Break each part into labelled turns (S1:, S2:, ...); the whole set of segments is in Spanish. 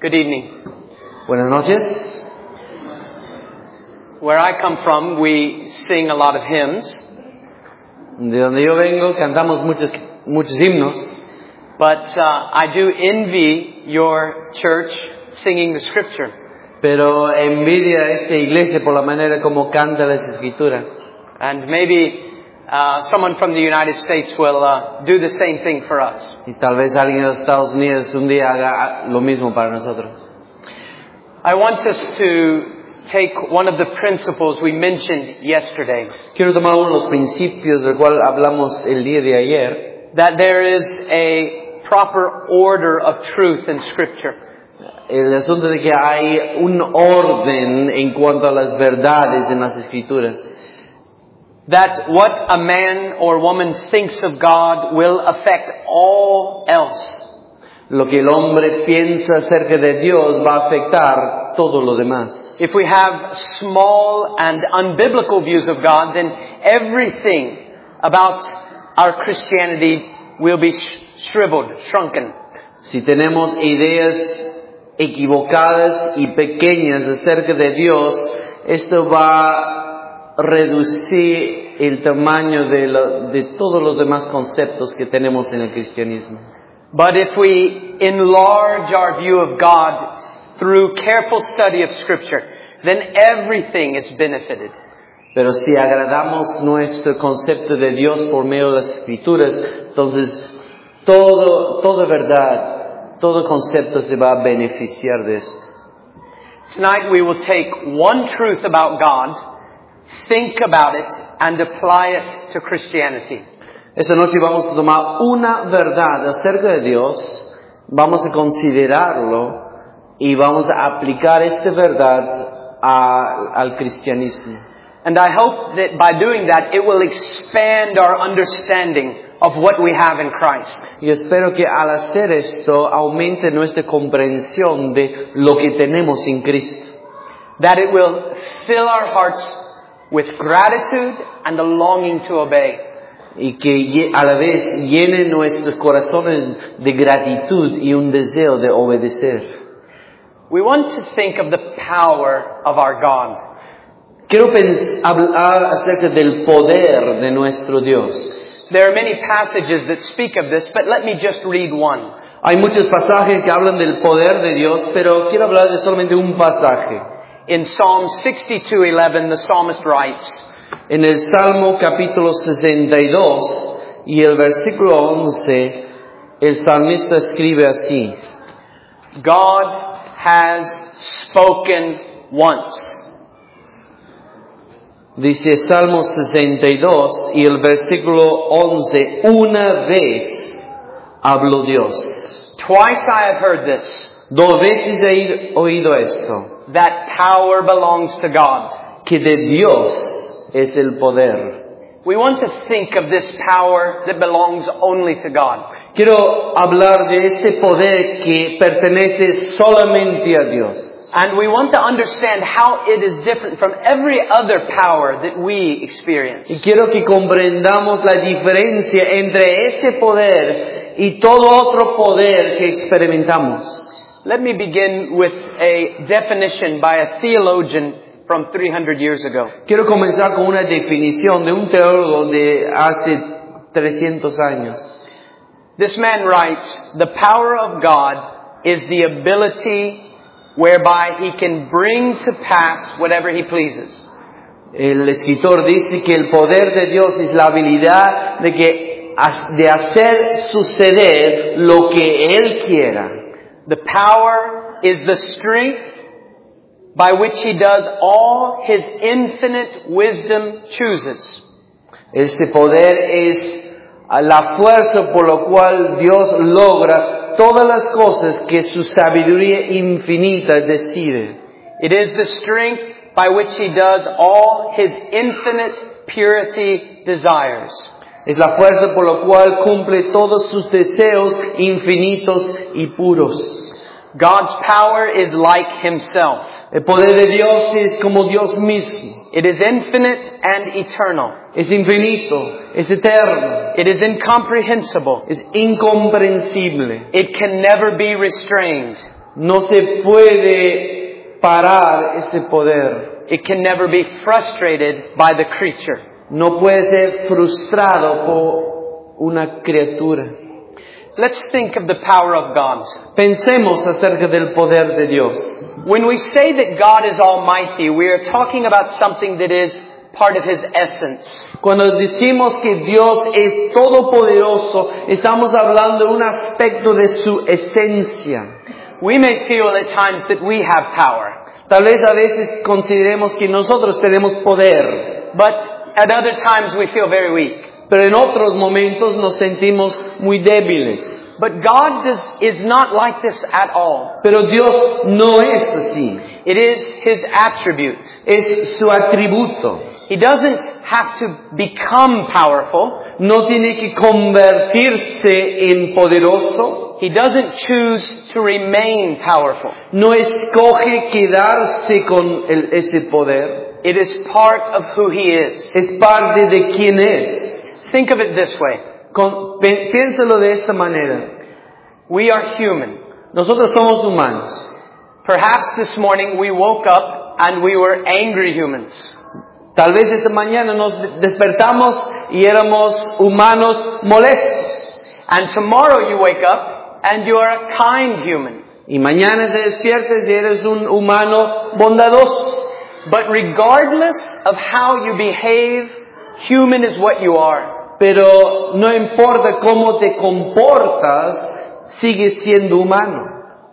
S1: Good evening.
S2: Buenas noches.
S1: Where I come from, we sing a lot of hymns,
S2: De donde yo vengo cantamos muchos himnos,
S1: but I do envy your church singing the scripture.
S2: pero envidia a esta iglesia por la manera como canta las escrituras.
S1: And maybe someone from the United States will do the same thing for us.
S2: Y tal vez alguien de los Estados Unidos un día haga lo mismo para nosotros.
S1: I want us to take one of the principles we mentioned yesterday,
S2: Quiero tomar uno de los principios del cual hablamos el día de ayer,
S1: that there is a proper order of truth in Scripture.
S2: el asunto de que hay un orden en cuanto a las verdades en las escrituras.
S1: That what a man or woman thinks of God will affect all else.
S2: Lo que el hombre piensa acerca de Dios va a afectar todo lo demás.
S1: If we have small and unbiblical views of God, then everything about our Christianity will be shriveled, shrunken.
S2: Si tenemos ideas equivocadas y pequeñas acerca de Dios, esto va a reducir el tamaño de todos los demás conceptos que tenemos en el cristianismo.
S1: But if we enlarge our view of God through careful study of Scripture, then everything is benefited.
S2: Pero si agradamos nuestro concepto de Dios por medio de las escrituras, entonces toda verdad, todo concepto se va a beneficiar de esto.
S1: Tonight we will take one truth about God, think about it, and apply it to Christianity.
S2: Esta noche vamos a tomar una verdad acerca de Dios, vamos a considerarlo y vamos a aplicar esta verdad al cristianismo.
S1: And I hope that by doing that, it will expand our understanding of what we have in Christ.
S2: Y espero que al hacer esto aumente nuestra comprensión de lo que tenemos en Cristo.
S1: That it will fill our hearts with gratitude and a longing to obey.
S2: Y que a la vez llene nuestros corazones de gratitud y un deseo de obedecer.
S1: We want to think of the power of our God.
S2: Quiero hablar acerca del poder de nuestro Dios.
S1: There are many passages that speak of this, but let me just read one.
S2: Hay muchos pasajes que hablan del poder de Dios, pero quiero hablar de solamente un pasaje.
S1: In Psalm 62:11, the psalmist writes,
S2: En el Salmo capítulo 62 y el versículo 11, el salmista escribe así:
S1: God has spoken once.
S2: Dice Salmo 62 y el versículo 11, una vez habló Dios.
S1: Twice I have heard this,
S2: Dos veces he oído esto,
S1: that power belongs to God.
S2: que de Dios es el poder.
S1: We want to think of this power that belongs only to God.
S2: Quiero hablar de este poder que pertenece solamente a Dios.
S1: And we want to understand how it is different from every other power that we experience.
S2: Y quiero que comprendamos la diferencia entre este poder y todo otro poder que experimentamos.
S1: Let me begin with a definition by a theologian from 300 years ago.
S2: Quiero comenzar con una definición de un teólogo de hace 300 años.
S1: This man writes, "The power of God is the ability whereby He can bring to pass whatever He pleases."
S2: El escritor dice que el poder de Dios es la habilidad de hacer suceder lo que Él quiera.
S1: The power is the strength by which He does all His infinite wisdom chooses.
S2: Ese poder es la fuerza por la cual Dios logra todas las cosas que su sabiduría infinita decide.
S1: It is the strength by which He does all His infinite purity desires.
S2: Es la fuerza por la cual cumple todos sus deseos infinitos y puros.
S1: God's power is like Himself.
S2: El poder de Dios es como Dios mismo.
S1: It is infinite and eternal.
S2: Es infinito, es eterno,
S1: It is incomprehensible.
S2: es incomprensible.
S1: It can never be restrained.
S2: No se puede parar ese poder.
S1: It can never be frustrated by the creature.
S2: No puede ser frustrado por una criatura.
S1: Let's think of the power of God.
S2: Pensemos acerca del poder de Dios.
S1: When we say that God is almighty, we are talking about something that is part of His essence.
S2: Cuando decimos que Dios es todopoderoso, estamos hablando de un aspecto de su esencia.
S1: We may feel at times that we have power,
S2: Tal vez a veces consideremos que nosotros tenemos poder,
S1: but at other times we feel very weak.
S2: pero en otros momentos nos sentimos muy débiles.
S1: But God is not like this at all.
S2: Pero Dios no es así.
S1: It is His attribute.
S2: Es su atributo.
S1: He doesn't have to become powerful.
S2: No tiene que convertirse en poderoso.
S1: He doesn't choose to remain powerful.
S2: No escoge quedarse con ese poder.
S1: It is part of who He is.
S2: Es parte de quien es.
S1: Think of it this way.
S2: Piénsalo de esta manera.
S1: We are human.
S2: Nosotros somos humanos.
S1: Perhaps this morning we woke up and we were angry humans.
S2: Tal vez esta mañana nos despertamos y éramos humanos molestos.
S1: And tomorrow you wake up and you are a kind human.
S2: Y mañana te despiertas y eres un humano bondadoso.
S1: But regardless of how you behave, human is what you are.
S2: Pero no importa cómo te comportas, sigues siendo humano.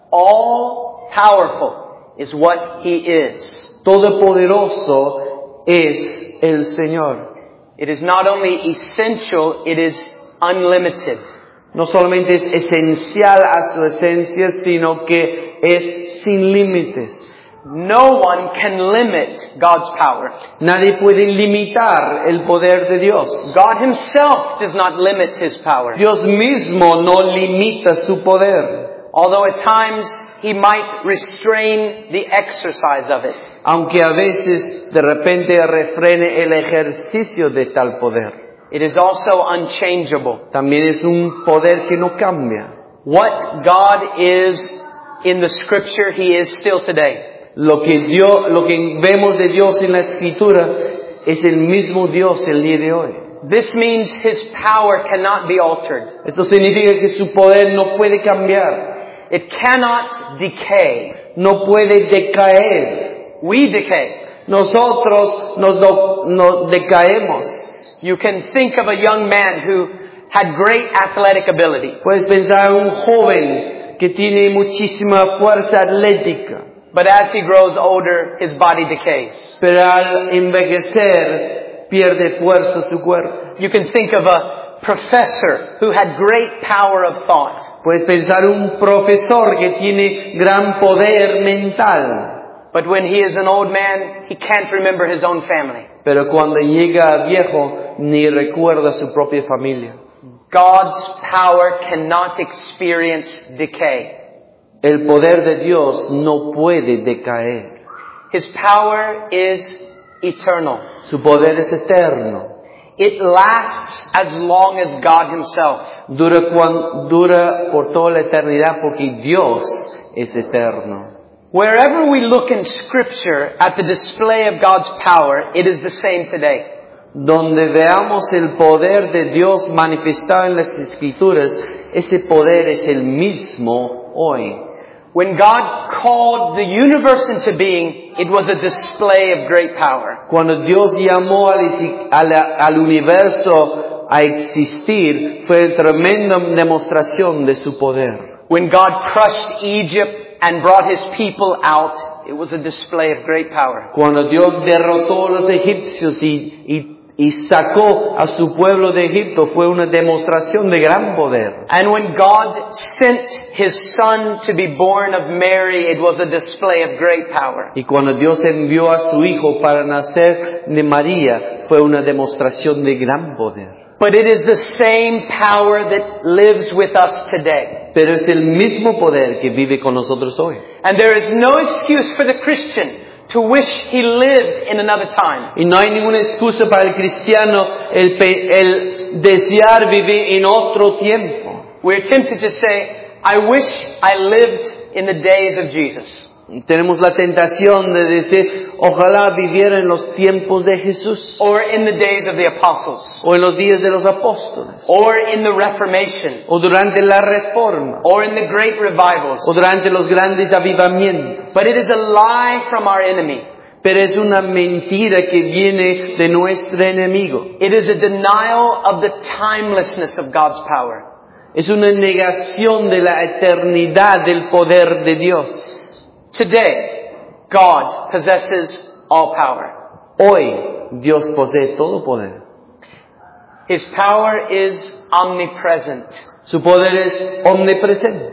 S1: All powerful is what He is.
S2: Todopoderoso es el Señor.
S1: It is not only essential, it is unlimited.
S2: No solamente es esencial a su esencia, sino que es sin límites.
S1: No one can limit God's power.
S2: Nadie puede limitar el poder de Dios.
S1: God Himself does not limit His power.
S2: Dios mismo no limita su poder.
S1: Although at times He might restrain the exercise of it.
S2: Aunque a veces de repente refrene el ejercicio de tal poder.
S1: It is also unchangeable.
S2: También es un poder que no cambia.
S1: What God is in the Scripture, He is still today.
S2: Lo que vemos de Dios en la Escritura es el mismo Dios el día de hoy.
S1: This means His power cannot be altered.
S2: Esto significa que su poder no puede cambiar.
S1: It cannot decay.
S2: No puede decaer.
S1: We decay.
S2: Nosotros nos decaemos.
S1: You can think of a young man who had great athletic ability.
S2: Puedes pensar en un joven que tiene muchísima fuerza atlética.
S1: But as he grows older, his body decays.
S2: Pero al envejecer, pierde fuerza su cuerpo.
S1: You can think of a professor who had great power of thought.
S2: Puedes pensar un profesor que tiene gran poder mental.
S1: But when he is an old man, he can't remember his own family.
S2: Pero cuando llega viejo, ni recuerda su propia familia.
S1: God's power cannot experience decay.
S2: El poder de Dios no puede decaer.
S1: His power is eternal.
S2: Su poder es eterno.
S1: It lasts as long as God Himself.
S2: Dura por toda la eternidad porque Dios es eterno.
S1: Wherever we look in Scripture at the display of God's power, it is the same today.
S2: Donde veamos el poder de Dios manifestado en las Escrituras, ese poder es el mismo hoy.
S1: When God called the universe into being, it was a display of great power.
S2: Cuando Dios llamó al universo a existir, fue una tremenda demostración de su poder.
S1: When God crushed Egypt and brought His people out, it was a display of great power.
S2: Cuando Dios derrotó a los egipcios y sacó a su pueblo de Egipto, fue una demostración de gran poder.
S1: And when God sent His Son to be born of Mary, it was a display of great power.
S2: Y cuando Dios envió a su Hijo para nacer de María, fue una demostración de gran poder.
S1: But it is the same power that lives with us today.
S2: Pero es el mismo poder que vive con nosotros hoy.
S1: And there is no excuse for the Christian to wish he lived in another time.
S2: Y no hay ninguna excusa para el cristiano el desear vivir en otro tiempo.
S1: We're tempted to say, I wish I lived in the days of Jesus.
S2: Tenemos la tentación de decir, ojalá viviera en los tiempos de Jesús,
S1: Or in the days of the apostles.
S2: o en los días de los apóstoles,
S1: Or in the Reformation.
S2: o durante la Reforma,
S1: Or in the great revivals.
S2: o durante los grandes avivamientos.
S1: But it is a lie from our enemy.
S2: Pero es una mentira que viene de nuestro enemigo.
S1: It is a denial of the timelessness of God's power.
S2: Es una negación de la eternidad del poder de Dios.
S1: Today, God possesses all power.
S2: Hoy, Dios posee todo poder.
S1: His power is omnipresent.
S2: Su poder es omnipresente.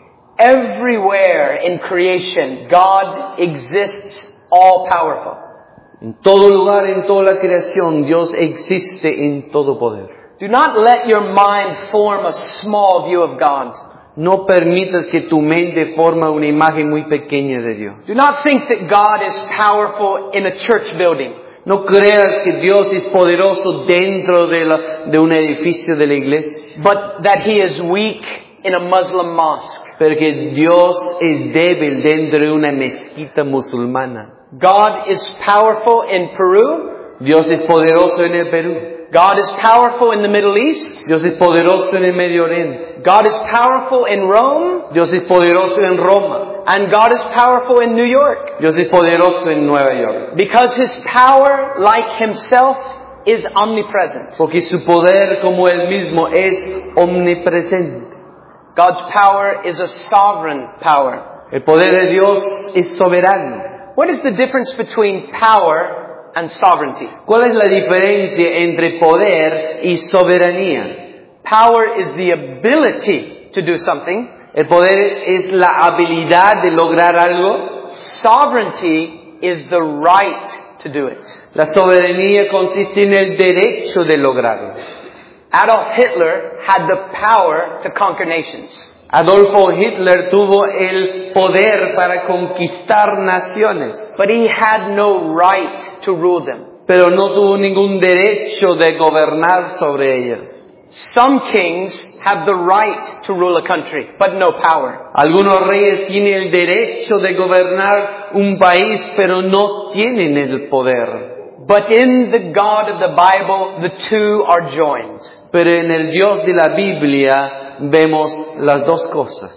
S1: Everywhere in creation, God exists all powerful.
S2: En todo lugar, en toda la creación, Dios existe en todo poder.
S1: Do not let your mind form a small view of God.
S2: No permitas que tu mente forme una imagen muy pequeña de Dios.
S1: Do not think that God is powerful in a church building.
S2: No creas que Dios es poderoso dentro de un edificio de la iglesia,
S1: But that He is weak in a Muslim mosque.
S2: pero que Dios es débil dentro de una mezquita musulmana.
S1: God is powerful in Peru.
S2: Dios es poderoso en el Perú.
S1: God is powerful in the Middle East.
S2: Dios es poderoso en el Medio Oriente.
S1: God is powerful in Rome.
S2: Dios es poderoso en Roma.
S1: And God is powerful in New York.
S2: Dios es poderoso en Nueva York.
S1: Because His power, like Himself, is omnipresent.
S2: Porque su poder, como Él mismo, es omnipresente.
S1: God's power is a sovereign power.
S2: El poder de Dios es soberano.
S1: What is the difference between power and sovereignty?
S2: ¿Cuál es la diferencia entre poder y soberanía?
S1: Power is the ability to do something.
S2: El poder es la habilidad de lograr algo.
S1: Sovereignty is the right to do it.
S2: La soberanía consiste en el derecho de lograrlo.
S1: Adolf Hitler had the power to conquer nations.
S2: Adolfo Hitler tuvo el poder para conquistar naciones,
S1: But he had no right to rule them.
S2: pero no tuvo ningún derecho de gobernar sobre ellas.
S1: Some kings have the right to rule a country, but no power.
S2: Algunos reyes tienen el derecho de gobernar un país, pero no tienen el poder.
S1: But in the God of the Bible, the two are joined.
S2: Pero en el Dios de la Biblia vemos las dos cosas.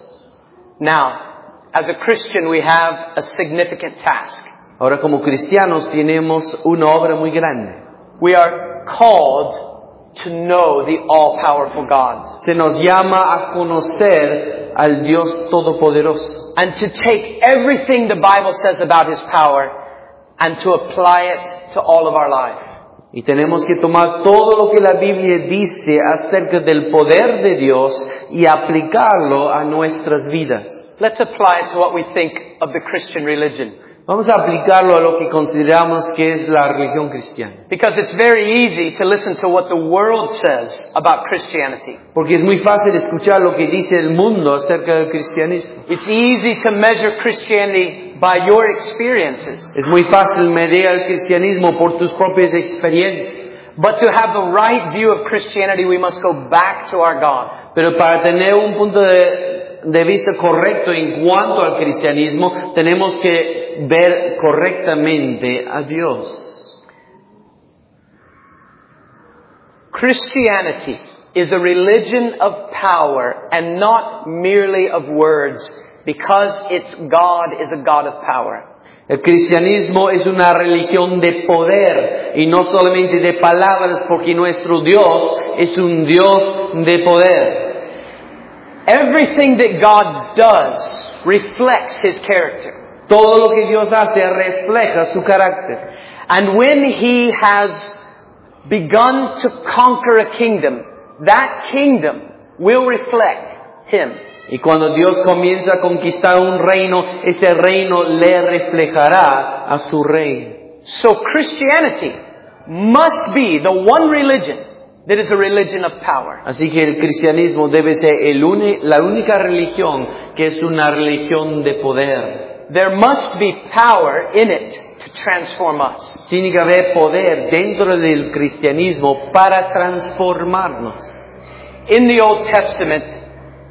S1: Now, as a Christian, we have a significant task.
S2: Ahora, como cristianos tenemos una obra muy grande.
S1: We are called to know the all-powerful God
S2: Se nos llama a conocer al Dios Todopoderoso
S1: and to take everything the Bible says about His power and to apply it to all of our life.
S2: y tenemos que tomar todo lo que la Biblia dice acerca del poder de Dios y aplicarlo a nuestras vidas.
S1: Let's apply it to what we think of the Christian religion.
S2: Vamos a aplicarlo a lo que consideramos que es la religión cristiana.
S1: Because it's very easy to listen to what the world says about Christianity.
S2: Porque es muy fácil escuchar lo que dice el mundo acerca del cristianismo.
S1: It's easy to measure Christianity by your experiences.
S2: Es muy fácil medir el cristianismo por tus propias experiencias.
S1: But to have the right view of Christianity, we must go back to our God.
S2: Pero para tener un punto de vista correcto en cuanto al cristianismo, tenemos que ver correctamente a Dios.
S1: Christianity is a religion of power and not merely of words, because its God is a God of power.
S2: El cristianismo es una religión de poder y no solamente de palabras, porque nuestro Dios es un Dios de poder.
S1: Everything that God does reflects His character.
S2: Todo lo que Dios hace refleja su carácter.
S1: And when He has begun to conquer a kingdom, that kingdom will reflect Him.
S2: Y cuando Dios comienza a conquistar un reino, ese reino le reflejará a su rey.
S1: So Christianity must be the one religion that is a religion of power.
S2: Así que el cristianismo debe ser la única religión que es una religión de poder.
S1: There must be power in it to transform us.
S2: Tiene que haber poder dentro del cristianismo para transformarnos.
S1: In the Old Testament,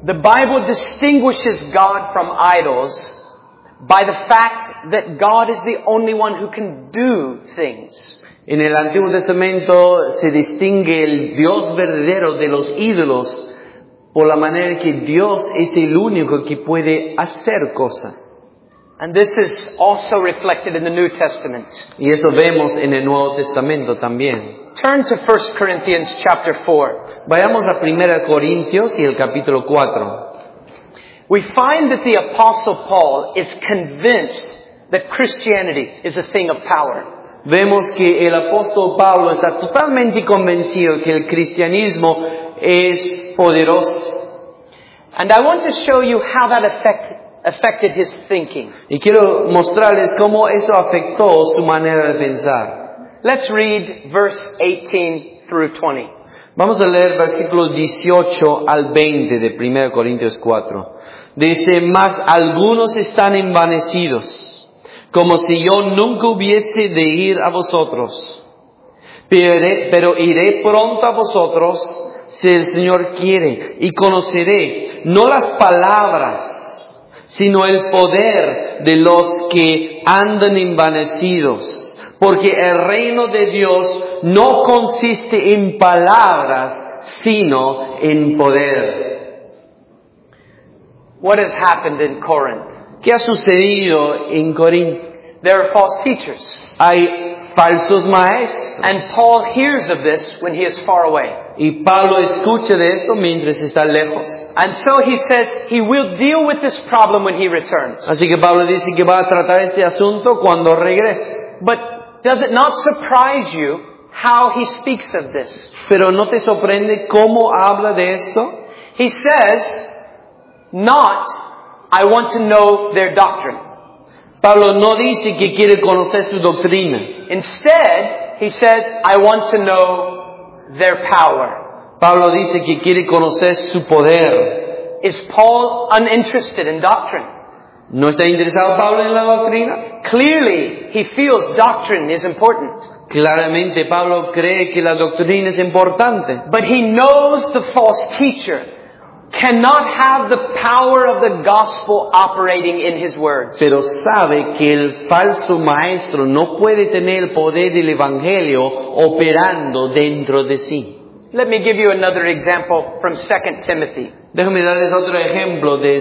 S1: The Bible distinguishes God from idols by the fact that God is the only one who can do things.
S2: En el Antiguo Testamento se distingue el Dios verdadero de los ídolos por la manera que Dios es el único que puede hacer cosas.
S1: And this is also reflected in the New Testament.
S2: Y eso vemos en el Nuevo Testamento también.
S1: Turn to 1 Corinthians chapter 4.
S2: Vayamos a 1 Corintios y el capítulo 4.
S1: We find that the Apostle Paul is convinced that Christianity is a thing of power.
S2: Vemos que el apóstol Pablo está totalmente convencido que el cristianismo es poderoso.
S1: And I want to show you how that affected his thinking.
S2: Y quiero mostrarles cómo eso afectó su manera de pensar.
S1: Let's read verse 18 through 20.
S2: Vamos a leer versículos 18 al 20 de 1 Corintios 4. Dice, mas algunos están envanecidos, como si yo nunca hubiese de ir a vosotros. Pero iré pronto a vosotros, si el Señor quiere, y conoceré no las palabras, sino el poder de los que andan envanecidos. Porque el reino de Dios no consiste en palabras, sino en poder.
S1: What has happened in Corinth?
S2: ¿Qué ha sucedido en Corinto?
S1: There are false teachers.
S2: Hay falsos maestros.
S1: And Paul hears of this when he is far away.
S2: Y Pablo escucha de esto mientras está lejos.
S1: And so he says he will deal with this problem when he returns.
S2: Así que Pablo dice que va a tratar este asunto cuando regrese.
S1: But does it not surprise you how he speaks of this?
S2: Pero ¿no te sorprende cómo habla de esto?
S1: He says, not, I want to know their doctrine.
S2: Pablo no dice que quiere conocer su doctrina.
S1: Instead, he says, I want to know their power.
S2: Pablo dice que quiere conocer su poder.
S1: Is Paul uninterested in doctrine?
S2: ¿No está interesado Pablo en la doctrina?
S1: Clearly, he feels doctrine is important.
S2: Claramente Pablo cree que la doctrina es importante.
S1: But he knows the false teacher cannot have the power of the gospel operating in his words.
S2: Pero sabe que el falso maestro no puede tener el poder del evangelio operando dentro de sí.
S1: Let me give you another example from 2 Timothy.
S2: Déjame darles otro ejemplo de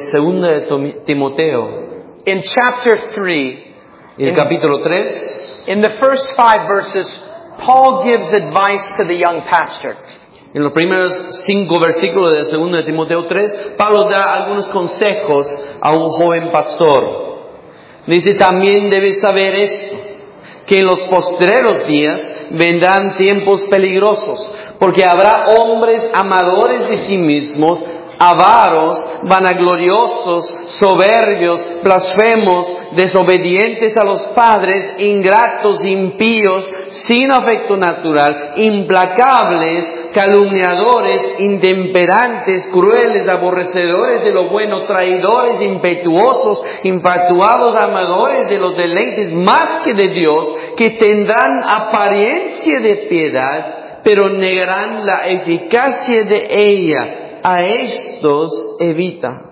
S2: 2 Timoteo.
S1: In chapter 3,
S2: El capítulo 3.
S1: in the first 5 verses, Paul gives advice to the young pastor.
S2: En los primeros 5 versículos de 2 Timoteo 3, Pablo da algunos consejos a un joven pastor. Dice, también debes saber esto, que en los postreros días vendrán tiempos peligrosos, porque habrá hombres amadores de sí mismos, avaros, vanagloriosos, soberbios, blasfemos, desobedientes a los padres, ingratos, impíos, sin afecto natural, implacables, calumniadores, intemperantes, crueles, aborrecedores de lo bueno, traidores, impetuosos, infatuados, amadores de los deleites más que de Dios, que tendrán apariencia de piedad, pero negarán la eficacia de ella. A estos evita.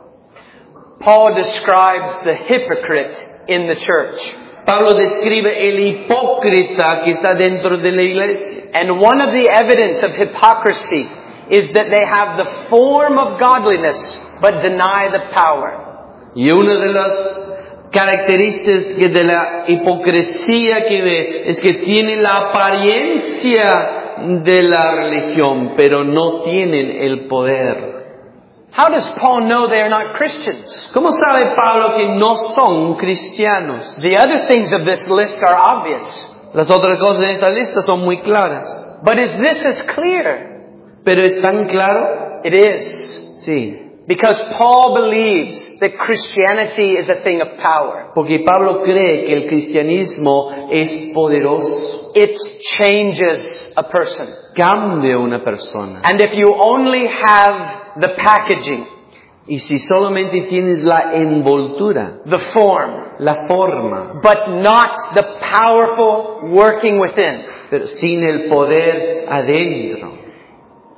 S1: Paul describes the hypocrite in the church.
S2: Pablo describe el hipócrita que está dentro de la iglesia.
S1: And one of the evidence of hypocrisy is that they have the form of godliness but deny the power.
S2: Y una de las características de la hipocresía que ve es que tienen la apariencia de la religión, pero no tienen el poder.
S1: How does Paul know they are not Christians?
S2: ¿Cómo sabe Pablo que no son cristianos?
S1: The other things of this list are obvious.
S2: Las otras cosas en esta lista son muy claras.
S1: But is this as clear?
S2: ¿Pero es tan claro?
S1: It is.
S2: Sí.
S1: Because Paul believes that Christianity is a thing of power.
S2: Porque Pablo cree que el cristianismo es poderoso.
S1: It changes a person.
S2: Cambia una persona.
S1: And if you only have the packaging,
S2: y si solamente tienes la envoltura,
S1: the form,
S2: la forma,
S1: but not the powerful working within,
S2: pero sin el poder adentro,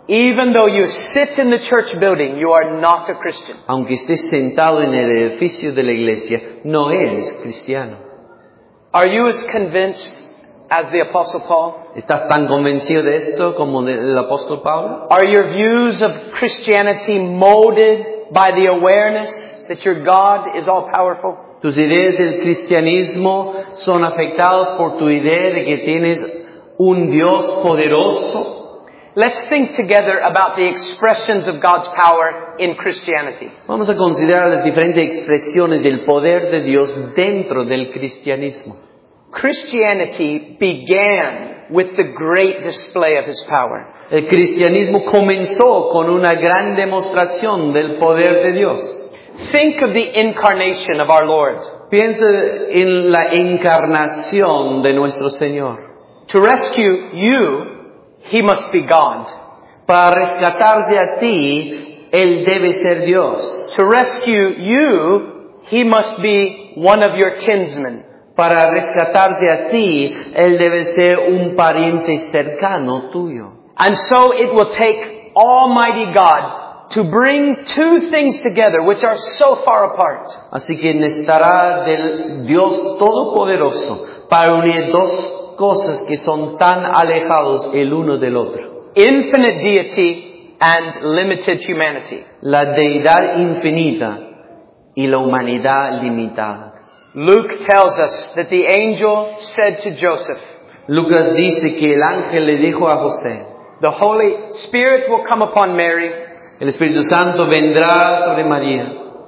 S1: Even though you sit in the church building, you are not a Christian.
S2: Aunque estés sentado en el edificio de la iglesia, no eres cristiano.
S1: Are you as convinced as the Apostle Paul?
S2: ¿Estás tan convencido de esto como el apóstol Pablo?
S1: Are your views of Christianity molded by the awareness that your God is all-powerful?
S2: ¿Tus ideas del cristianismo son afectadas por tu idea de que tienes un Dios poderoso?
S1: Let's think together about the expressions of God's power in Christianity.
S2: Vamos a considerar las diferentes expresiones del poder de Dios dentro del cristianismo.
S1: Christianity began with the great display of His power.
S2: El cristianismo comenzó con una gran demostración del poder de Dios.
S1: Think of the incarnation of our Lord.
S2: Piensa en la encarnación de nuestro Señor.
S1: To rescue you, He must be God.
S2: Para rescatarte a ti, Él debe ser Dios.
S1: To rescue you, He must be one of your kinsmen.
S2: Para rescatarte a ti, Él debe ser un pariente cercano tuyo.
S1: And so it will take Almighty God to bring two things together which are so far apart.
S2: Así que necesitará del Dios Todopoderoso para unir dos cosas que son tan alejados el uno del otro.
S1: Infinite deity and limited humanity.
S2: La deidad infinita y la humanidad limitada.
S1: Luke tells us that the angel said to Joseph,
S2: Lucas dice que el ángel le dijo a José,
S1: the Holy Spirit will come upon Mary.
S2: el Espíritu Santo vendrá sobre María.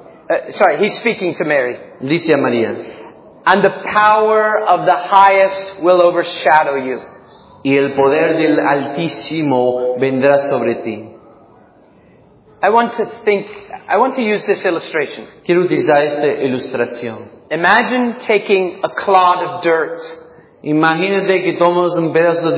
S1: He's speaking to Mary.
S2: Dice a María.
S1: And the power of the highest will overshadow you.
S2: Y el poder del Altísimo vendrá sobre ti.
S1: I want to use this illustration.
S2: Quiero utilizar esta ilustración.
S1: Imagine taking a clod of dirt.
S2: Imagínate que tomas un pedazo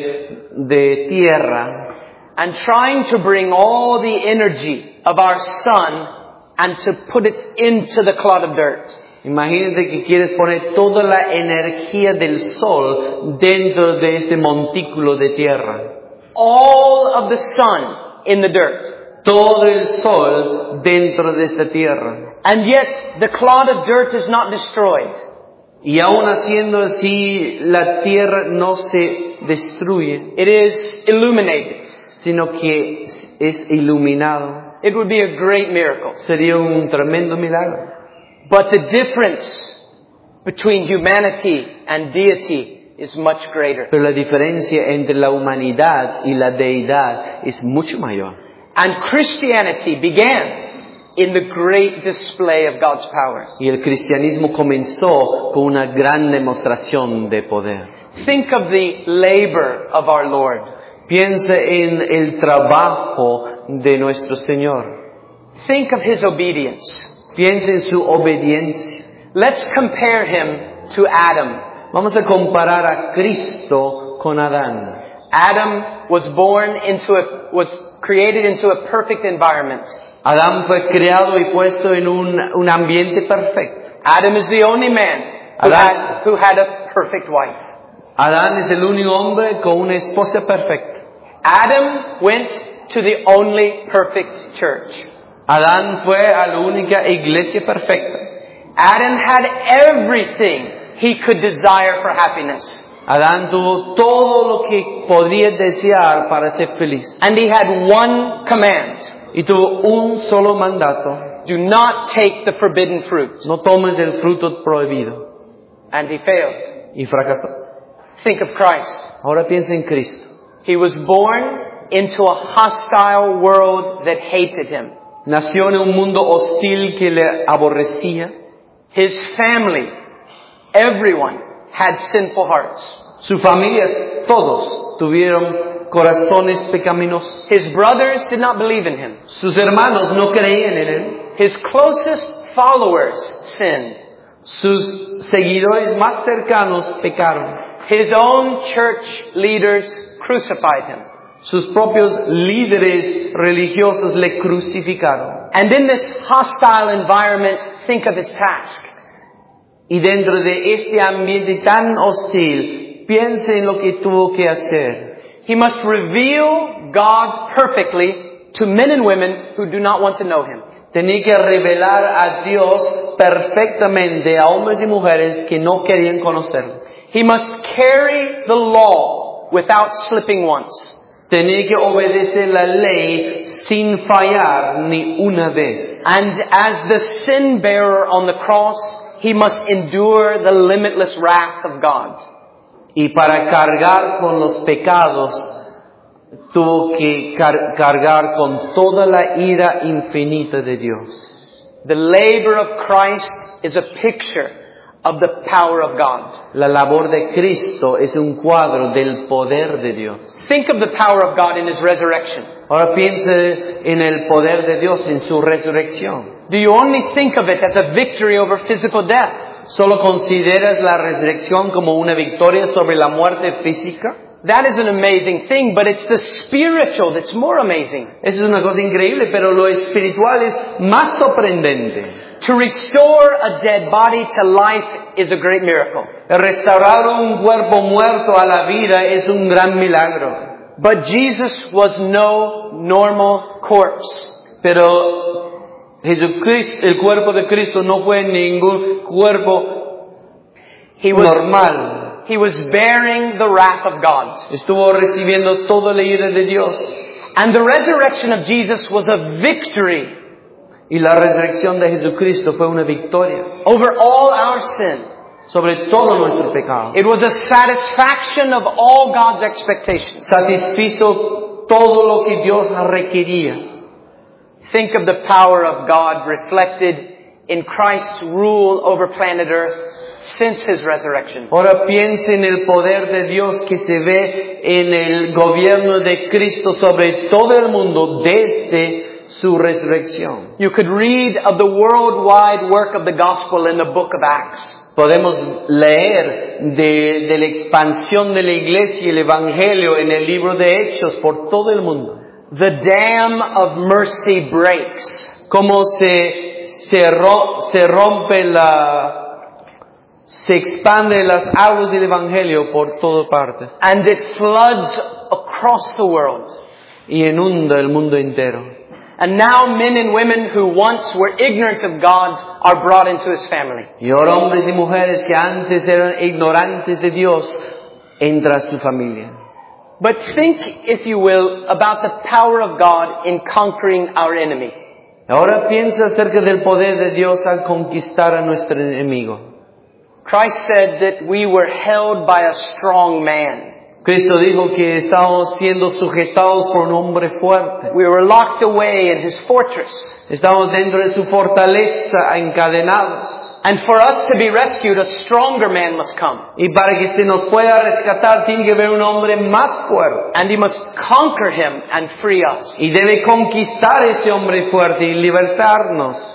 S2: de tierra
S1: and trying to bring all the energy of our sun and to put it into the clod of dirt.
S2: Imagínate que quieres poner toda la energía del sol dentro de este montículo de tierra.
S1: All of the sun in the dirt.
S2: Todo el sol dentro de esta tierra.
S1: And yet the clod of dirt is not destroyed.
S2: Y aún haciendo así, la tierra no se destruye.
S1: It is illuminated.
S2: Sino que es iluminado.
S1: It would be a great miracle.
S2: Sería un tremendo milagro.
S1: But the difference between humanity and deity is much greater.
S2: Pero la diferencia entre la humanidad y la deidad es mucho mayor.
S1: And Christianity began in the great display of God's power.
S2: Y el cristianismo comenzó con una gran demostración de poder.
S1: Think of the labor of our Lord.
S2: Piensa en el trabajo de nuestro Señor.
S1: Think of His obedience.
S2: Piensa en su obediencia.
S1: Let's compare Him to Adam.
S2: Vamos a comparar a Cristo con Adán.
S1: Adam was created into a perfect environment.
S2: Adán fue creado y puesto en un ambiente perfecto.
S1: Adam is the only man who had a perfect wife.
S2: Adán es el único hombre con una esposa perfecta.
S1: Adam went to the only perfect church.
S2: Adán fue a la única iglesia perfecta.
S1: Adam had everything he could desire for happiness.
S2: Adán tuvo todo lo que podría desear para ser feliz.
S1: And he had one command.
S2: Y tuvo un solo mandato.
S1: Do not take the forbidden fruit.
S2: No tomes el fruto prohibido.
S1: And he failed.
S2: Y fracasó.
S1: Think of Christ.
S2: Ahora piensa en Cristo.
S1: He was born into a hostile world that hated him.
S2: Nació en un mundo hostil que le aborrecía.
S1: His family, everyone, had sinful hearts.
S2: Su familia, todos, tuvieron corazones pecaminosos.
S1: His brothers did not believe in him.
S2: Sus hermanos no creían en él.
S1: His closest followers sinned.
S2: Sus seguidores más cercanos pecaron.
S1: His own church leaders crucified him.
S2: Sus propios líderes religiosos le crucificaron.
S1: And in this hostile environment, think of his task.
S2: Y dentro de este ambiente tan hostil, piense en lo que tuvo que hacer.
S1: He must reveal God perfectly to men and women who do not want to know Him.
S2: Tenía que revelar a Dios perfectamente a hombres y mujeres que no querían conocerlo.
S1: He must carry the law without slipping once.
S2: Tenía que obedecer la ley sin fallar ni una vez.
S1: And as the sin bearer on the cross, He must endure the limitless wrath of God.
S2: Y para cargar con los pecados, tuvo que cargar con toda la ira infinita de Dios.
S1: The labor of Christ is a picture of the power of God.
S2: La labor de Cristo es un cuadro del poder de Dios.
S1: Think of the power of God in His resurrection.
S2: Ahora piense en el poder de Dios en su resurrección.
S1: Do you only think of it as a victory over physical death?
S2: ¿Solo consideras la resurrección como una victoria sobre la muerte física?
S1: That is an amazing thing, but it's the spiritual that's more amazing.
S2: Eso es una cosa increíble, pero lo espiritual es más sorprendente.
S1: To restore a dead body to life is a great miracle.
S2: Restaurar un cuerpo muerto a la vida es un gran milagro.
S1: But Jesus was no normal corpse.
S2: Pero Jesucristo, el cuerpo de Cristo no fue ningún cuerpo normal.
S1: He was bearing the wrath of God.
S2: Estuvo recibiendo toda la ira de Dios.
S1: And the resurrection of Jesus was a victory.
S2: Y la resurrección de Jesucristo fue una victoria
S1: over all our sin.
S2: sobre todo nuestro pecado.
S1: It was a satisfaction of all God's expectations.
S2: Satisfizo todo lo que Dios requería.
S1: Think of the power of God reflected in Christ's rule over planet Earth since His resurrection.
S2: Ahora piense en el poder de Dios que se ve en el gobierno de Cristo sobre todo el mundo desde su resurrección.
S1: You could read of the worldwide work of the gospel in the book of Acts.
S2: Podemos leer de la expansión de la iglesia y el evangelio en el libro de Hechos por todo el mundo.
S1: The dam of mercy breaks.
S2: Cómo se rompe se expande las aguas del evangelio por todas partes.
S1: And it floods across the world.
S2: Y inunda el mundo entero.
S1: And now men and women who once were ignorant of God are brought into His family.
S2: Y ahora hombres y mujeres que antes eran ignorantes de Dios entran a su familia.
S1: But think, if you will, about the power of God in conquering our enemy.
S2: Ahora piensa acerca del poder de Dios al conquistar a nuestro enemigo.
S1: Christ said that we were held by a strong man.
S2: Cristo dijo que estábamos siendo sujetados por un hombre fuerte.
S1: We were locked away in His fortress.
S2: Estamos dentro de su fortaleza, encadenados.
S1: And for us to be rescued, a stronger man must come.
S2: Y para que se nos pueda rescatar, tiene que haber un hombre más fuerte.
S1: And He must conquer him and free us.
S2: Y debe conquistar ese hombre fuerte y libertarnos.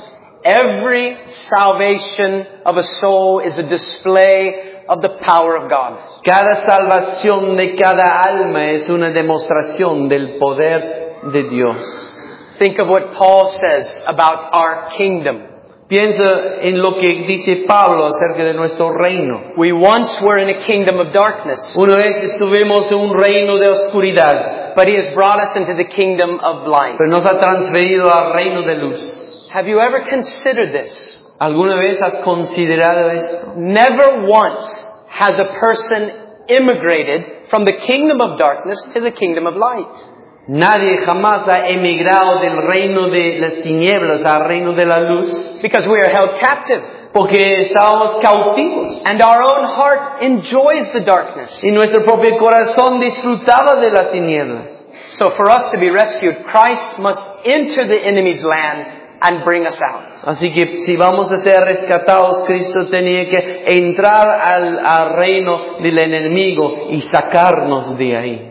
S1: Every salvation of a soul is a display of the power of God.
S2: Cada salvación de cada alma es una demostración del poder de Dios.
S1: Think of what Paul says about our kingdom.
S2: Piensa en lo que dice Pablo acerca de nuestro reino.
S1: We once were in a kingdom of darkness.
S2: Una vez estuvimos en un reino de oscuridad.
S1: But He has brought us into the kingdom of light.
S2: Pero nos ha transferido al reino de luz.
S1: Have you ever considered this?
S2: ¿Alguna vez has considerado esto?
S1: Never once has a person immigrated from the kingdom of darkness to the kingdom of light.
S2: Nadie jamás ha emigrado del reino de las tinieblas al reino de la luz.
S1: Because we are held captive.
S2: Porque estábamos cautivos.
S1: And our own heart enjoys the darkness.
S2: Y nuestro propio corazón disfrutaba de las tinieblas.
S1: So for us to be rescued, Christ must enter the enemy's land and bring us out.
S2: Así que si vamos a ser rescatados, Cristo tenía que entrar al reino del enemigo y sacarnos de ahí.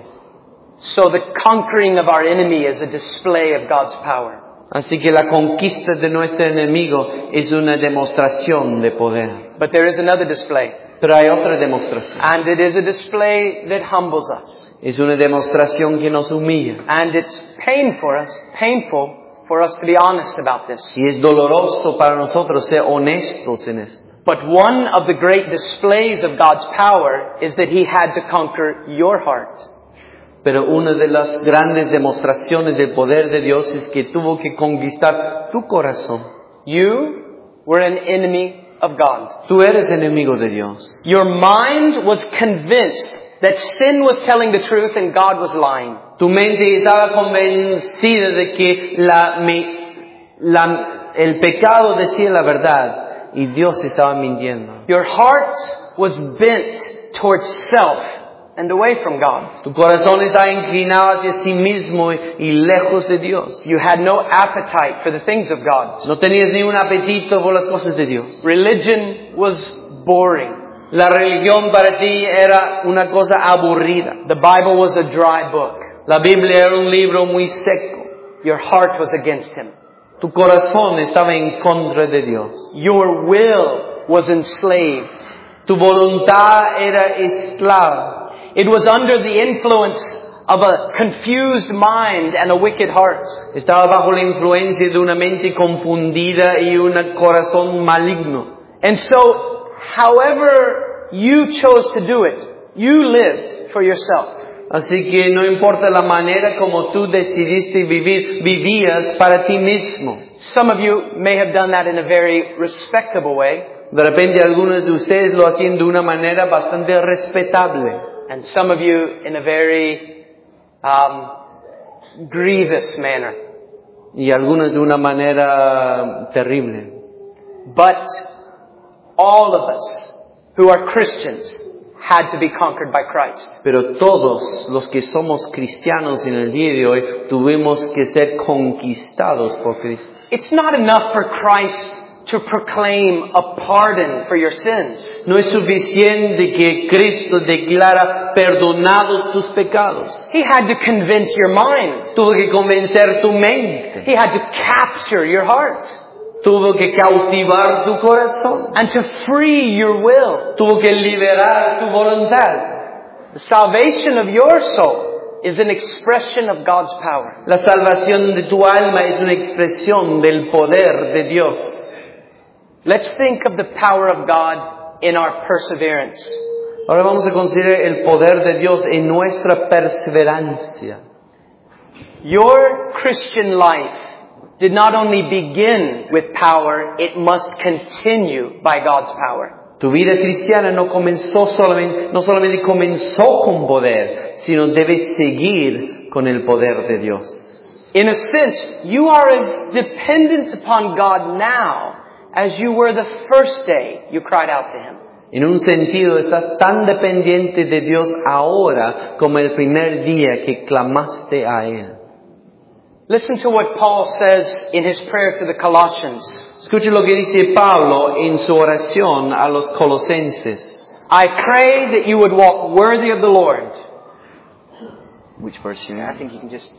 S1: So the conquering of our enemy is a display of God's power.
S2: Así que la conquista de nuestro enemigo es una demostración de poder.
S1: But there is another display.
S2: Pero hay otra demostración.
S1: And it is a display that humbles us.
S2: Es una demostración que nos humilla.
S1: And it's painful for us to be honest about this.
S2: Y es doloroso para nosotros ser honestos en esto.
S1: But one of the great displays of God's power is that He had to conquer your heart.
S2: Pero una de las grandes demostraciones del poder de Dios es que tuvo que conquistar tu corazón.
S1: You were an enemy of God.
S2: Tú eres enemigo de Dios.
S1: Your mind was convinced that sin was telling the truth and God was lying.
S2: Tu mente estaba convencida de que el pecado decía la verdad y Dios estaba mintiendo.
S1: Your heart was bent towards self and away from God.
S2: Tu corazón estaba inclinado hacia sí mismo y lejos de Dios.
S1: You had no appetite for the things of God.
S2: No tenías ni un apetito por las cosas de Dios.
S1: Religion was boring.
S2: La religión para ti era una cosa aburrida.
S1: The Bible was a dry book.
S2: La Biblia era un libro muy seco.
S1: Your heart was against Him.
S2: Tu corazón estaba en contra de Dios.
S1: Your will was enslaved.
S2: Tu voluntad era esclava.
S1: It was under the influence of a confused mind and a wicked heart.
S2: Estaba bajo la influencia de una mente confundida y un corazón maligno.
S1: And so, however you chose to do it, you lived for yourself.
S2: Así que no importa la manera como tú decidiste vivir, vivías para ti mismo.
S1: Some of you may have done that in a very respectable way.
S2: De repente algunos de ustedes lo hacían de una manera bastante respetable.
S1: And some of you in a very grievous manner.
S2: Y algunos de una manera terrible.
S1: But all of us who are Christians had to be conquered by Christ.
S2: Pero todos los que somos cristianos en el día de hoy tuvimos que ser conquistados por Cristo.
S1: It's not enough for Christ to proclaim a pardon for your sins.
S2: No es suficiente que Cristo declara perdonados tus pecados.
S1: He had to convince your mind.
S2: Tuvo que convencer tu mente.
S1: He had to capture your heart.
S2: Tuvo que cautivar tu corazón.
S1: And to free your will.
S2: Tuvo que liberar tu voluntad.
S1: The salvation of your soul is an expression of God's power.
S2: La salvación de tu alma es una expresión del poder de Dios.
S1: Let's think of the power of God in our perseverance.
S2: Ahora vamos a considerar el poder de Dios en nuestra perseverancia.
S1: Your Christian life did not only begin with power, it must continue by God's power.
S2: Tu vida cristiana no solamente comenzó con poder, sino debe seguir con el poder de Dios.
S1: In a sense, you are as dependent upon God now as you were the first day you cried out to Him.
S2: En un sentido, estás tan dependiente de Dios ahora como el primer día que clamaste a Él.
S1: Listen to what Paul says in his prayer to the Colossians.
S2: Escuche lo que dice Pablo en su oración a los colosenses.
S1: I pray that you would walk worthy of the Lord.
S2: Which verse?
S1: I think you can just...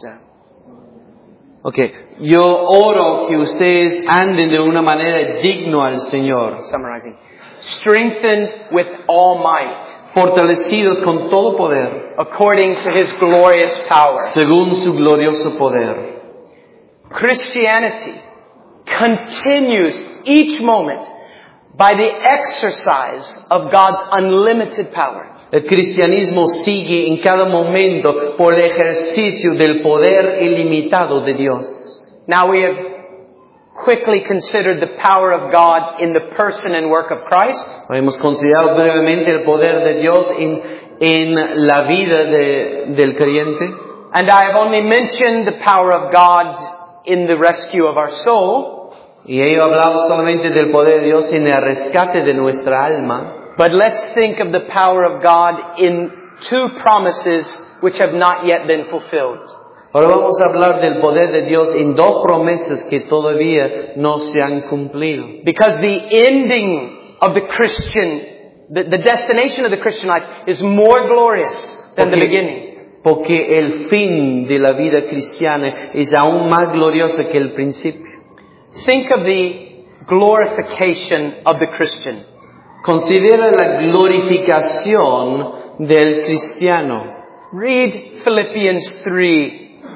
S2: Okay. Yo oro que ustedes anden de una manera digno al Señor.
S1: Summarizing. Strengthened with all might.
S2: Fortalecidos con todo poder.
S1: According to His glorious power.
S2: Según su glorioso poder.
S1: Christianity continues each moment by the exercise of God's unlimited power.
S2: El cristianismo sigue en cada momento por el ejercicio del poder ilimitado de Dios.
S1: Now we have quickly considered the power of God in the person and work of Christ.
S2: Hemos considerado brevemente el poder de Dios en la vida del creyente.
S1: And I have only mentioned the power of God in the rescue of our soul.
S2: Y he hablado solamente del poder de Dios en el rescate de nuestra alma.
S1: But let's think of the power of God in two promises which have not yet been fulfilled.
S2: Ahora vamos a hablar del poder de Dios en dos promesas que todavía no se han cumplido.
S1: Because the ending of the Christian, the destination of the Christian life is more glorious than the beginning.
S2: Porque el fin de la vida cristiana es aún más glorioso que el principio.
S1: Think of the glorification of the Christian.
S2: Considera la glorificación del cristiano.
S1: Read Philippians 3.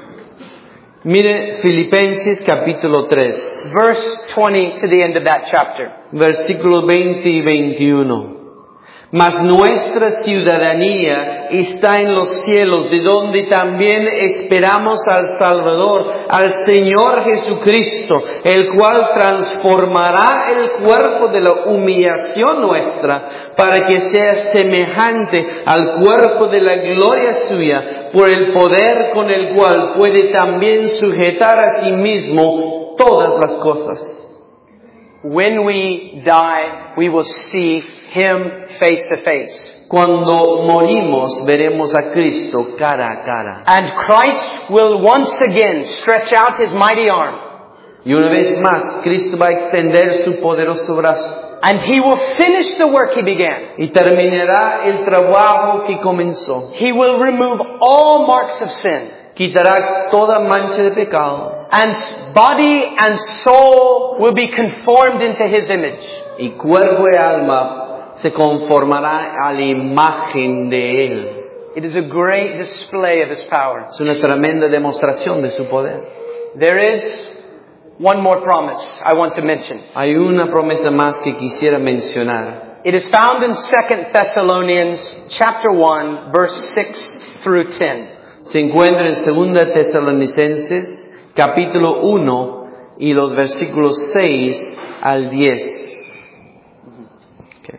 S2: Mire Filipenses capítulo 3.
S1: Verse 20 to the end of that chapter.
S2: Versículos 20 y 21. Mas nuestra ciudadanía está en los cielos, de donde también esperamos al Salvador, al Señor Jesucristo, el cual transformará el cuerpo de la humillación nuestra, para que sea semejante al cuerpo de la gloria suya, por el poder con el cual puede también sujetar a sí mismo todas las cosas.
S1: When we die, we will see Him face to face.
S2: Cuando morimos, veremos a Cristo cara a cara.
S1: And Christ will once again stretch out His mighty arm.
S2: Y una vez más, Cristo va a extender su poderoso brazo.
S1: And He will finish the work He began.
S2: Y terminará el trabajo que comenzó.
S1: He will remove all marks of sin.
S2: Quitará toda mancha de pecado.
S1: And body and soul will be conformed into His image.
S2: Y cuerpo y alma se conformará a la imagen de Él.
S1: It is a great display of His power.
S2: Es una tremenda demostración de su poder.
S1: There is one more promise I want to mention.
S2: Hay una promesa más que quisiera mencionar.
S1: It is found in 2 Thessalonians chapter 1, verse 6 through 10.
S2: Se encuentra en 2 Tesalonicenses, capítulo 1, y los versículos 6 al 10. Okay.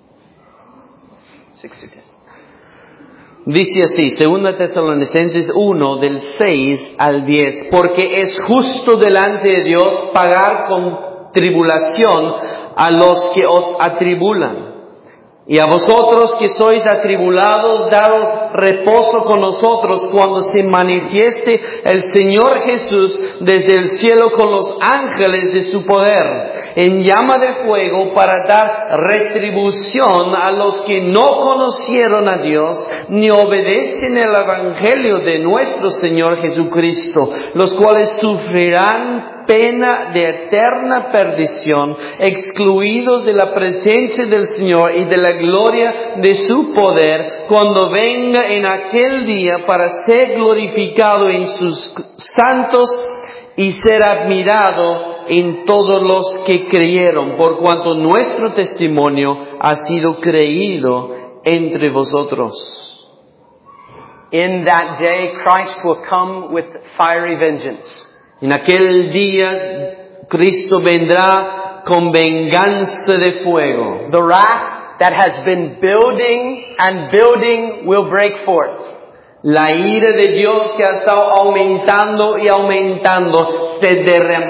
S1: 6 to 10.
S2: Dice así, 2 Tesalonicenses 1, del 6 al 10. Porque es justo delante de Dios pagar con tribulación a los que os atribulan. Y a vosotros que sois atribulados, daros reposo con nosotros cuando se manifieste el Señor Jesús desde el cielo con los ángeles de su poder, en llama de fuego para dar retribución a los que no conocieron a Dios, ni obedecen el Evangelio de nuestro Señor Jesucristo, los cuales sufrirán pena de eterna perdición, excluidos de la presencia del Señor y de la gloria de su poder, cuando venga en aquel día para ser glorificado en sus santos y ser admirado en todos los que creyeron, por cuanto nuestro testimonio ha sido creído entre vosotros.
S1: In that day, Christ will come with fiery vengeance.
S2: En aquel día, Cristo vendrá con venganza de fuego.
S1: The wrath that has been building and building will break forth.
S2: La ira de Dios que ha estado aumentando y aumentando se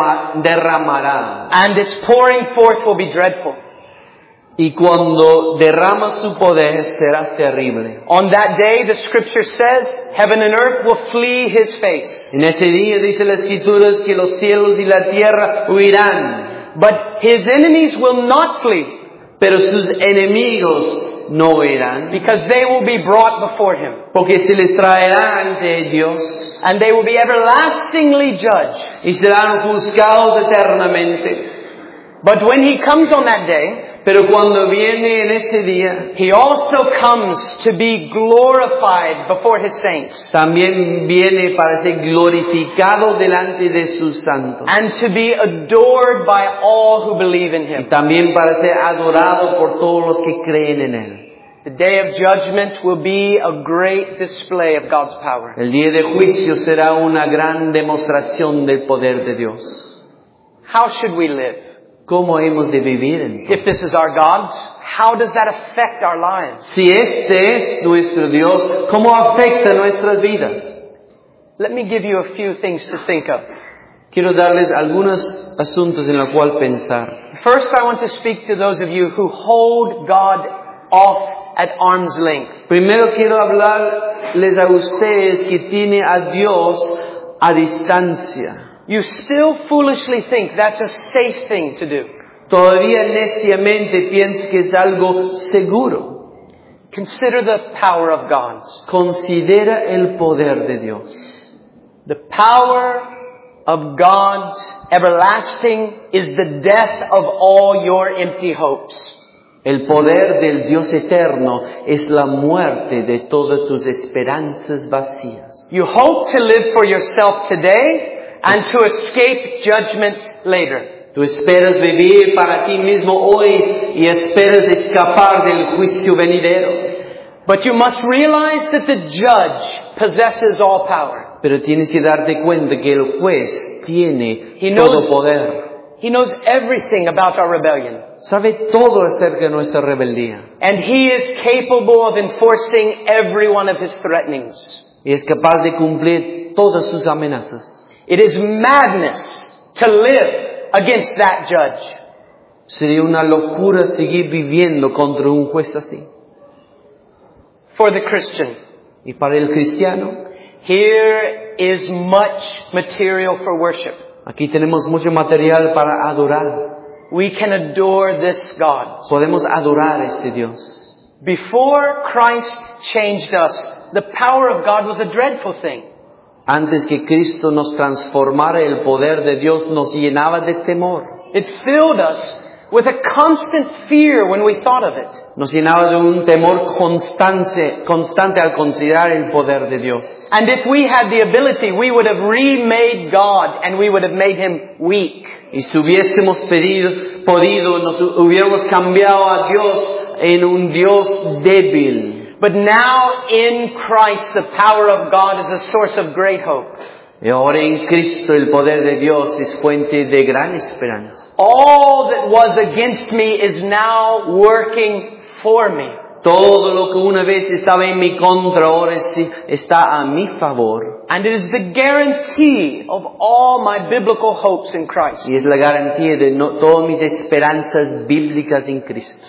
S2: derramará.
S1: And its pouring forth will be dreadful.
S2: Y cuando derrama su poder será terrible.
S1: On that day, the scripture says, heaven and earth will flee His face.
S2: En ese día dice la Escritura que los cielos y la tierra huirán.
S1: But His enemies will not flee.
S2: Pero sus enemigos no huirán.
S1: Because they will be brought before Him.
S2: Porque se les traerá ante Dios.
S1: And they will be everlastingly judged.
S2: Y serán juzgados eternamente.
S1: But when He comes on that day,
S2: pero cuando viene en ese día,
S1: He also comes to be glorified before His saints.
S2: También viene para ser glorificado delante de sus santos.
S1: And to be adored by all who believe in Him.
S2: Y también para ser adorado por todos los que creen en Él.
S1: The day of judgment will be a great display of God's power.
S2: El día de juicio será una gran demostración del poder de Dios.
S1: How should we live?
S2: ¿Cómo hemos de vivir entonces?
S1: If this is our God, how does that affect our lives?
S2: Si este es nuestro Dios, ¿cómo afecta nuestras vidas?
S1: Let me give you a few things to think of.
S2: Quiero darles algunos asuntos en los cuales pensar.
S1: First, I want to speak to those of you who hold God off at arm's length.
S2: Primero quiero hablarles a ustedes que tienen a Dios a distancia.
S1: You still foolishly think that's a safe thing to do.
S2: Todavía neciamente piensas que es algo seguro.
S1: Consider the power of God.
S2: Considera el poder de Dios.
S1: The power of God everlasting is the death of all your empty hopes.
S2: El poder del Dios eterno es la muerte de todas tus esperanzas vacías.
S1: You hope to live for yourself today and to escape judgment later.
S2: Tú esperas vivir para ti mismo hoy y esperas escapar del juicio venidero.
S1: But you must realize that the judge possesses all power.
S2: Pero tienes que darte cuenta que el juez tiene
S1: He
S2: todo
S1: knows-
S2: poder.
S1: He knows everything about our rebellion.
S2: Sabe todo acerca de nuestra rebeldía.
S1: And He is capable of enforcing every one of His threatenings.
S2: Y es capaz de cumplir todas sus amenazas.
S1: It is madness to live against that judge.
S2: Sería una locura seguir viviendo contra un juez así.
S1: For the Christian,
S2: Y para el cristiano,
S1: here is much material for worship.
S2: aquí tenemos mucho material para adorar.
S1: We can adore this God.
S2: Podemos adorar a este Dios.
S1: Before Christ changed us, the power of God was a dreadful thing.
S2: Antes que Cristo nos transformara, el poder de Dios nos llenaba de temor.
S1: It filled us with a constant fear when we thought of it.
S2: Nos llenaba de un temor constante al considerar el poder de Dios.
S1: And if we had the ability, we would have remade God and we would have made Him weak.
S2: Y si hubiésemos podido, nos hubiéramos cambiado a Dios en un Dios débil.
S1: But now in Christ, the power of God is a source of great hope.
S2: Y ahora en Cristo el poder de Dios es fuente de gran esperanza.
S1: All that was against me is now working for me.
S2: Todo lo que una vez estaba en mi contra ahora sí está a mi favor.
S1: And it is the guarantee of all my biblical hopes in Christ.
S2: Y es la garantía de todas mis esperanzas bíblicas en Cristo.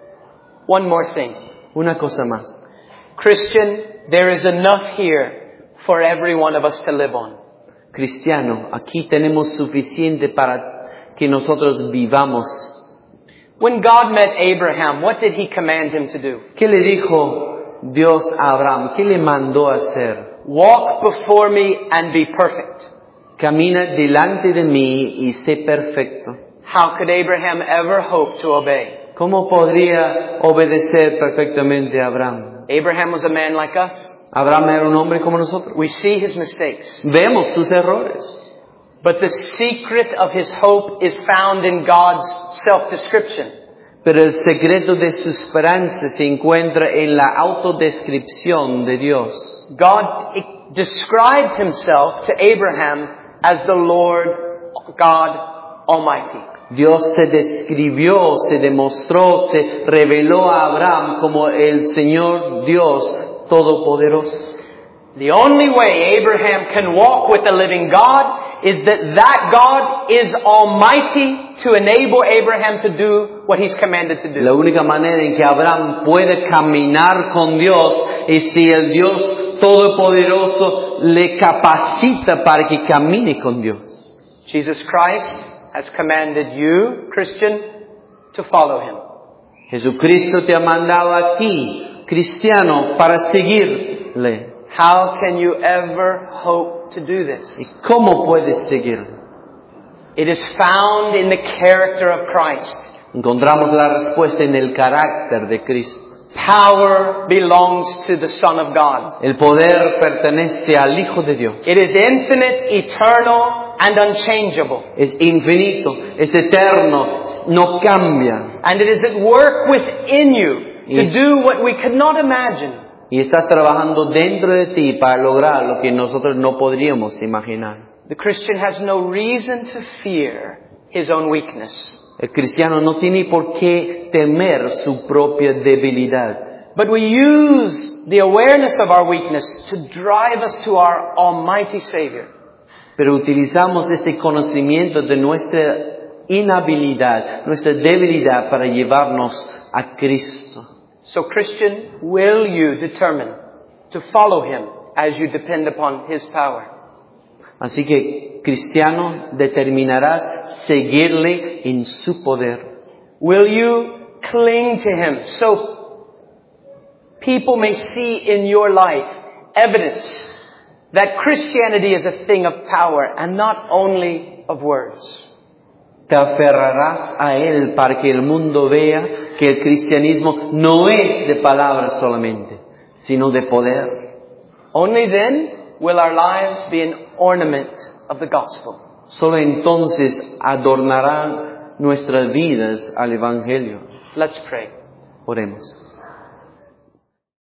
S1: One more thing.
S2: Una cosa más.
S1: Christian, there is enough here for every one of us to live on.
S2: Cristiano, aquí tenemos suficiente para que nosotros vivamos.
S1: When God met Abraham, what did He command him to do?
S2: ¿Qué le dijo Dios a Abraham? ¿Qué le mandó a hacer?
S1: Walk before me and be perfect.
S2: Camina delante de mí y sé perfecto.
S1: How could Abraham ever hope to obey?
S2: ¿Cómo podría obedecer perfectamente a Abraham?
S1: Abraham was a man like us.
S2: Abraham era un hombre como nosotros.
S1: We see his mistakes.
S2: Vemos sus errores.
S1: But the secret of his hope is found in God's self-description.
S2: Pero el secreto de su esperanza se encuentra en la autodescripción de Dios.
S1: God described Himself to Abraham as the Lord God Almighty.
S2: Dios se describió, se demostró, se reveló a Abraham como el Señor Dios Todopoderoso.
S1: The only way Abraham can walk with the living God is that God is almighty to enable Abraham to do what He's commanded to do.
S2: La única manera en que Abraham puede caminar con Dios es si el Dios Todopoderoso le capacita para que camine con Dios.
S1: Jesus Christ has commanded you, Christian, to follow Him.
S2: Jesucristo te ha mandado a ti, cristiano, para seguirle.
S1: How can you ever hope to do this?
S2: ¿Y cómo puedes seguirle?
S1: It is found in the character of Christ.
S2: Encontramos la respuesta en el carácter de Cristo.
S1: Power belongs to the Son of God.
S2: El poder pertenece al Hijo de Dios.
S1: It is infinite, eternal, and unchangeable.
S2: Es infinito, es eterno, no cambia.
S1: And it is at work within you to
S2: Yes.
S1: do what we could not imagine.
S2: Y estás trabajando dentro de ti para lograr lo que nosotros no podríamos imaginar.
S1: The Christian has no reason to fear his own weakness.
S2: El cristiano no tiene por qué temer su propia debilidad.
S1: But we use the awareness of our weakness to drive us to our almighty Savior.
S2: Pero utilizamos este conocimiento de nuestra inhabilidad, nuestra debilidad para llevarnos a Cristo.
S1: So Christian, will you determine to follow Him as you depend upon His power?
S2: Así que, cristiano, determinarás seguirle en su poder.
S1: Will you cling to Him so people may see in your life evidence that Christianity is a thing of power and not only of words?
S2: Te aferrarás a Él para que el mundo vea que el cristianismo no es de palabras solamente, sino de poder.
S1: Only then will our lives be an ornament of the gospel.
S2: Solo entonces adornarán nuestras vidas al Evangelio.
S1: Let's pray.
S2: Oremos.